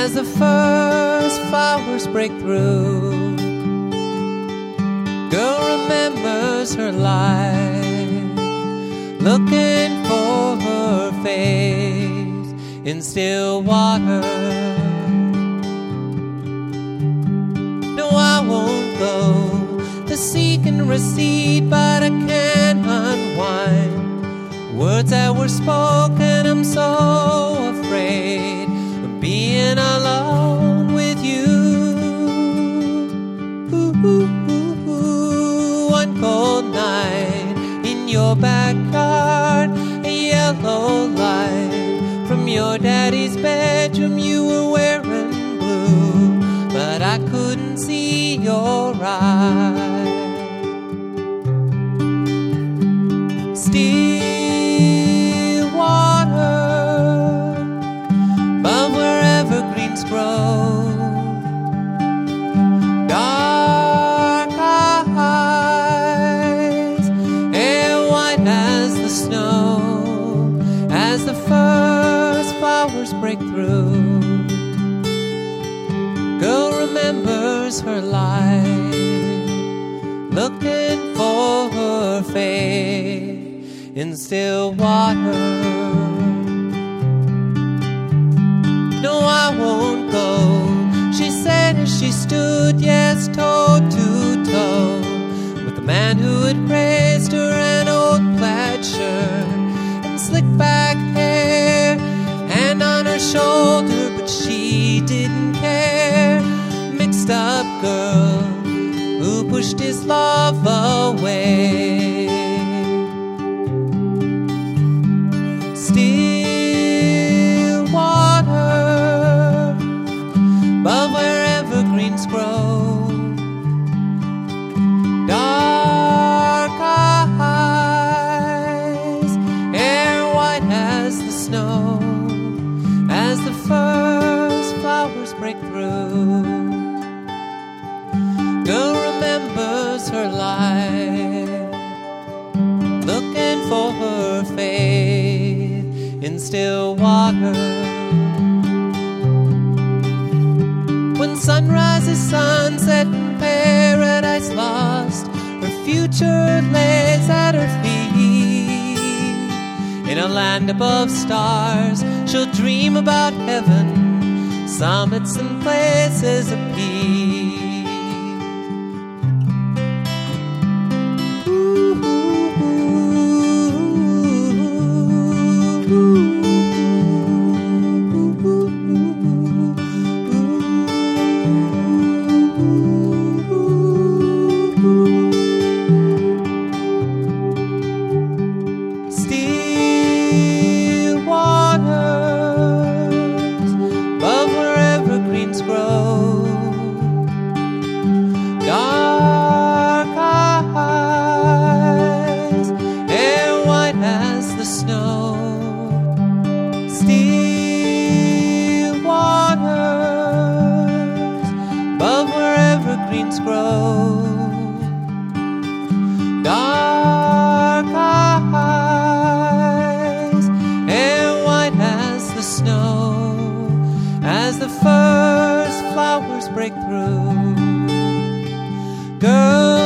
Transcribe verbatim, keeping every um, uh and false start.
as the first flowers break through. Girl remembers her life, looking for her face in still water. No, I won't go to seek and recede, but I can't unwind words that were spoken. I'm so afraid of being alone with you. Ooh, ooh, ooh, ooh. One cold night in your backyard, a yellow light from your daddy's bedroom. You were wearing blue, but I couldn't see your eyes. Still water, but where evergreens grow. Dark eyes, hair white as the snow, as the first flowers break through. Girl remembers her life, looking for her fate in still water. No, I won't go, she said as she stood, yes, toe to toe with the man who had praised her. An old plaid shirt and slick back hair, hand on her shoulder, but she didn't care. Mixed up girl who pushed his love away. Still water, but where evergreens grow. Dark eyes, hair white as the snow, as the first flowers break through. Girl remembers her life, looking for her faith in still water. When sunrise is sunset and paradise lost, her future lays at her feet. In a land above stars, she'll dream about heaven, summits and places of peace. Still waters, but where evergreens grow. Dark eyes, hair white as the snow. Still waters, but where evergreens grow. Dark eyes, hair white as the snow, as the first flowers break through. Girl